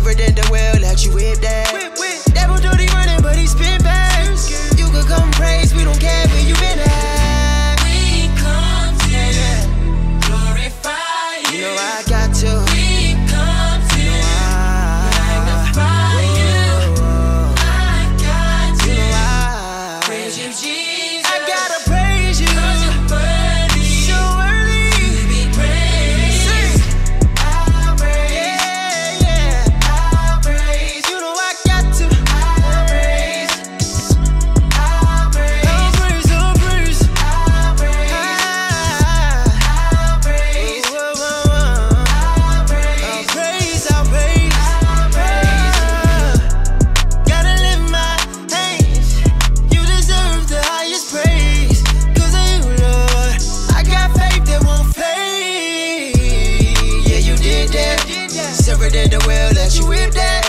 Silver than the well that you whip that. Devil dirty running, but he spin back. You could come praise, we don't care where you been at. We come to glorify you. You know I got to. We come to magnify you. I got to praise you, Jesus. I gotta praise you. 'Cause you're worthy. So worthy to be praised. I'll praise. Yeah, yeah. I'll praise. You know I got to. I'll praise. I'll praise. Oh, praise, oh, praise. I'll praise. I'll praise. Whoa, whoa, whoa. I'll praise. I'll praise, I'll praise. I'll praise. Gotta lift my hands. You deserve the highest praise. 'Cause of you, Lord. I got faith that won't fade. Yeah, you did that. Silver than the well that you whipped that.